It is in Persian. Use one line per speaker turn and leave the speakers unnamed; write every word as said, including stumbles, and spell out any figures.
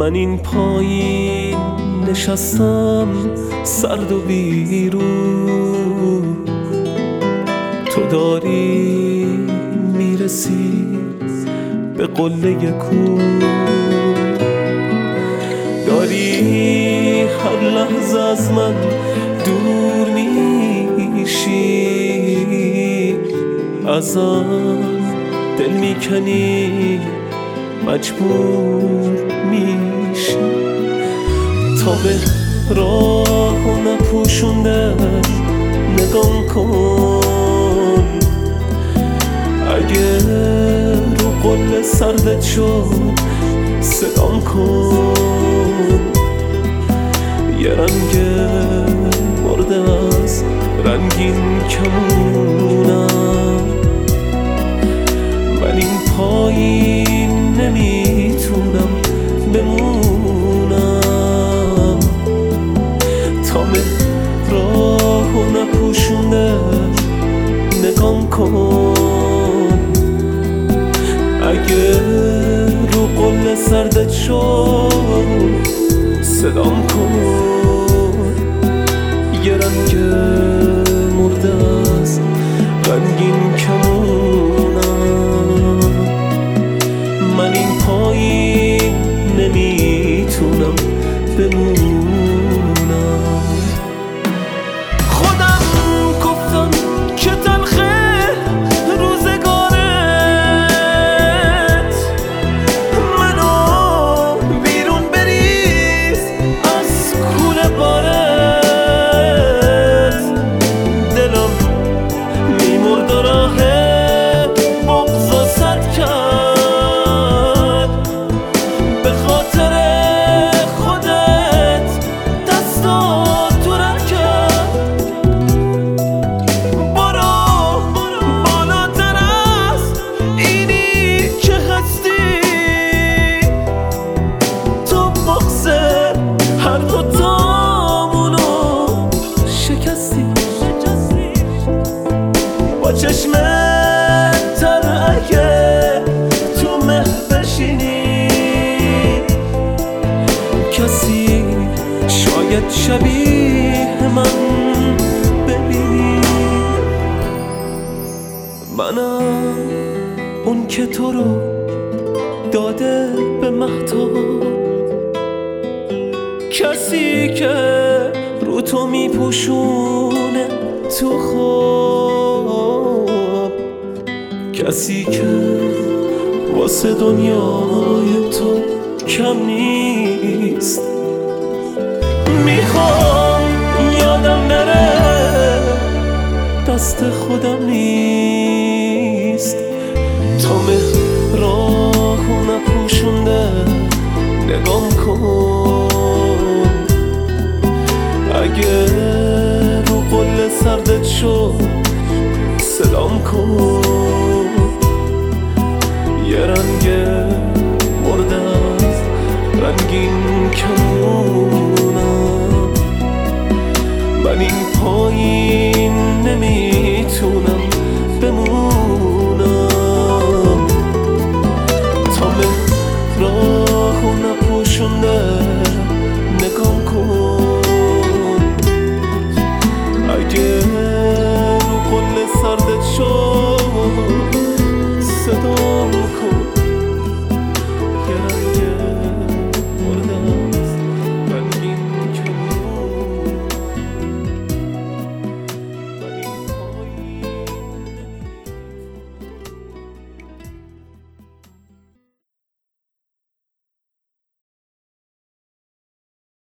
من این پایین نشستم سرد و بیرون، تو داری میرسی به قله کو، داری هر لحظه از من دور میشی، ازم دل میکنی مجبور میشی، تا به راه نپوشونده نگام کن، اگه رو قله سردت شد صدام کن، یه رنگ مرده از رنگین کمونم، من این پایین نمیتونم بمونم، تا راه و نپوشونده نگام کن، اگه رو قله سردت شد صدام کن، یه رنگ مرده از رنگین کمونم، من این پایین نمیتونم بمونم. خودم گفتم که تلخه روزگارت، منو بیرون بریز از کوره بارت، دلم میمرد و راه بغض و سد کرد، به خاطر خودت دستا تو رد کرد، برو بالاتر از اینی که هستی، تو بغض هر دوتامونو شکستی، با چشم تر اگه تو مه بشینی، کسی شاید شبیه من ببینی، منم اون که تو رو داده به مهتاب، کسی که رو تو میپوشونه تو خواب، کسی که واسه دنیای تو کم نیست، میخوام یادم نره دست خودم نیست، تا راه نپوشونده نگام کن، اگه رو قله سردت شد صدام کن، یه رنگ مرده از رنگین کمونم، من این پایین